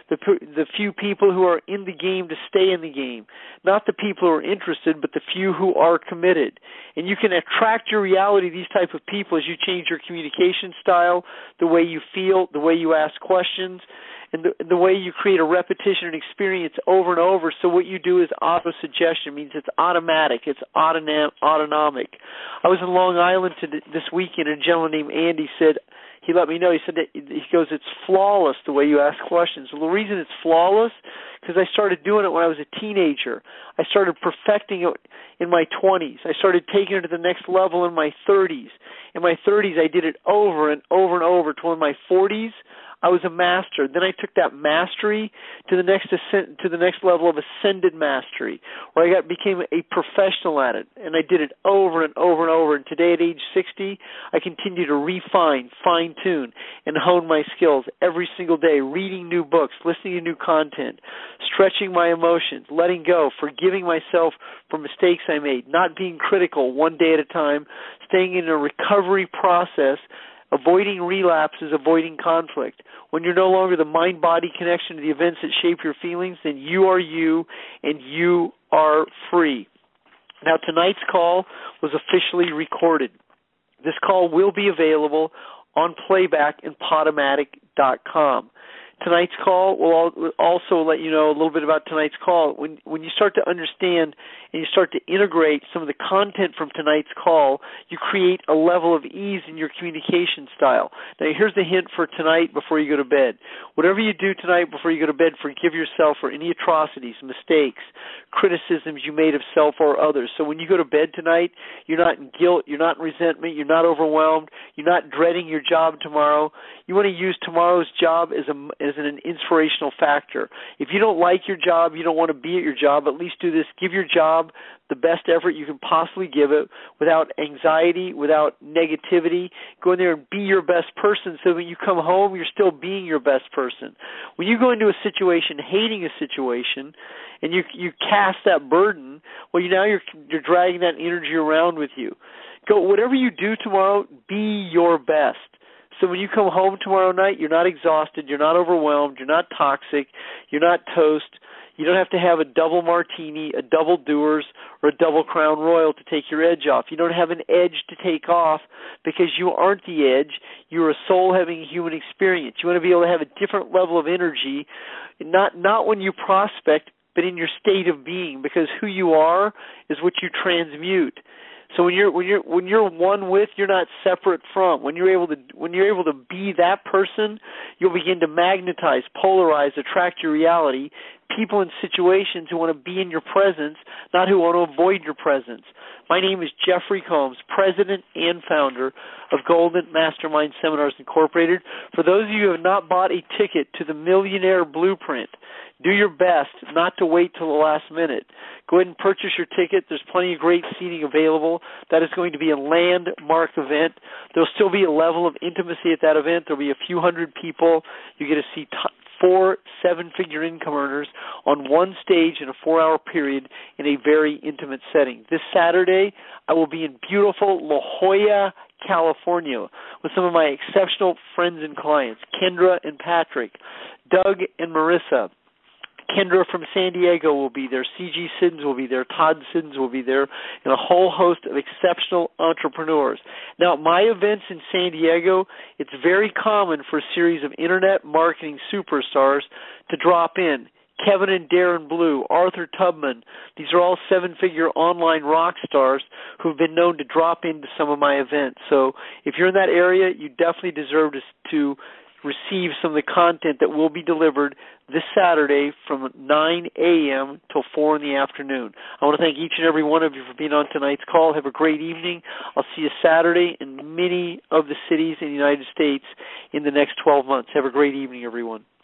the few people who are in the game to stay in the game, not the people who are interested, but the few who are committed. And you can attract your reality these type of people as you change your communication style, the way you feel, the way you ask questions, and the way you create a repetition and experience over and over. So what you do is auto-suggestion. Means it's automatic. It's autonomic. I was in Long Island this weekend, and a gentleman named Andy said, he let me know, he said that, he goes, it's flawless the way you ask questions. Well, the reason it's flawless, because I started doing it when I was a teenager. I started perfecting it in my 20s. I started taking it to the next level in my 30s. In my 30s, I did it over and over and over. To in my 40s, I was a master. Then I took that mastery to the next level of ascended mastery, where I became a professional at it, and I did it over and over and over. And today, at age 60, I continue to refine, fine-tune, and hone my skills every single day, reading new books, listening to new content, stretching my emotions, letting go, forgiving myself for mistakes I made, not being critical one day at a time, staying in a recovery process Avoiding relapse is avoiding conflict. When you're no longer the mind-body connection to the events that shape your feelings, then you are you, and you are free. Now, tonight's call was officially recorded. This call will be available on playback in Podomatic.com. Tonight's call will also let you know a little bit about tonight's call. When you start to understand and you start to integrate some of the content from tonight's call, you create a level of ease in your communication style. Now, here's the hint for tonight before you go to bed. Whatever you do tonight before you go to bed, forgive yourself for any atrocities, mistakes, criticisms you made of self or others. So when you go to bed tonight, you're not in guilt, you're not in resentment, you're not overwhelmed, you're not dreading your job tomorrow. You want to use tomorrow's job as an inspirational factor. If you don't like your job, you don't want to be at your job, at least do this. Give your job the best effort you can possibly give it without anxiety, without negativity. Go in there and be your best person so when you come home, you're still being your best person. When you go into a situation, hating a situation, and you cast that burden, well, you're dragging that energy around with you. Go, whatever you do tomorrow, be your best. So when you come home tomorrow night, you're not exhausted, you're not overwhelmed, you're not toxic, you're not toast. You don't have to have a double martini, a double Dewar's, or a double Crown Royal to take your edge off. You don't have an edge to take off because you aren't the edge. You're a soul having a human experience. You want to be able to have a different level of energy, not when you prospect, but in your state of being, because who you are is what you transmute. So when you're one with, you're not separate from. When you're able to be that person, you'll begin to magnetize, polarize, attract your reality, people and situations who want to be in your presence, not who want to avoid your presence. My name is Jeffrey Combs, president and founder of Golden Mastermind Seminars Incorporated. For those of you who have not bought a ticket to the Millionaire Blueprint, do your best not to wait till the last minute. Go ahead and purchase your ticket. There's plenty of great seating available. That is going to be a landmark event. There'll still be a level of intimacy at that event. There'll be a few hundred people. You get to see 4 7-figure income earners on one stage in a 4-hour period in a very intimate setting. This Saturday, I will be in beautiful La Jolla, California, with some of my exceptional friends and clients, Kendra and Patrick, Doug and Marissa. Kendra from San Diego will be there. C.G. Siddons will be there. Todd Siddons will be there, and a whole host of exceptional entrepreneurs. Now, my events in San Diego, it's very common for a series of internet marketing superstars to drop in. Kevin and Darren Blue, Arthur Tubman, these are all 7-figure online rock stars who've been known to drop into some of my events. So if you're in that area, you definitely deserve to receive some of the content that will be delivered this Saturday from 9 a.m. till 4 in the afternoon. I want to thank each and every one of you for being on tonight's call. Have a great evening. I'll see you Saturday in many of the cities in the United States in the next 12 months. Have a great evening, everyone.